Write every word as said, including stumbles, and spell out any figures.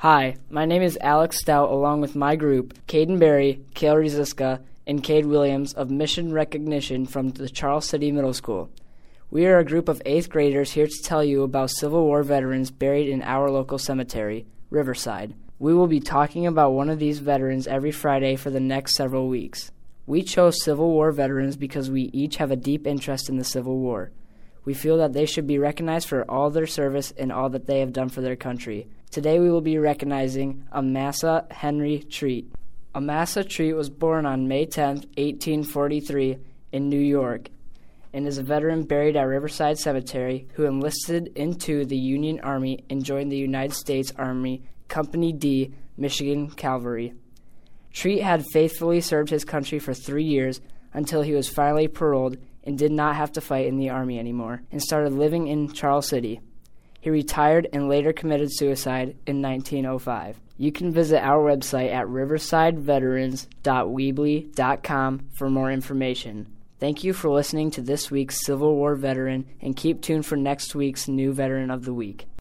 Hi, my name is Alex Stout along with my group, Caden Berry, Kale Riziska, and Cade Williams of Mission Recognition from the Charles City Middle School. We are a group of eighth graders here to tell you about Civil War veterans buried in our local cemetery, Riverside. We will be talking about one of these veterans every Friday for the next several weeks. We chose Civil War veterans because we each have a deep interest in the Civil War. We feel that they should be recognized for all their service and all that they have done for their country. Today we will be recognizing Amasa Henry Treat. Amasa Treat was born on May tenth, eighteen forty-three in New York and is a veteran buried at Riverside Cemetery who enlisted into the Union Army and joined the United States Army Company D, Michigan Cavalry. Treat had faithfully served his country for three years until he was finally paroled and did not have to fight in the Army anymore and started living in Charles City. He retired and later committed suicide in nineteen oh five. You can visit our website at riverside veterans dot weebly dot com for more information. Thank you for listening to this week's Civil War veteran, and keep tuned for next week's new Veteran of the Week.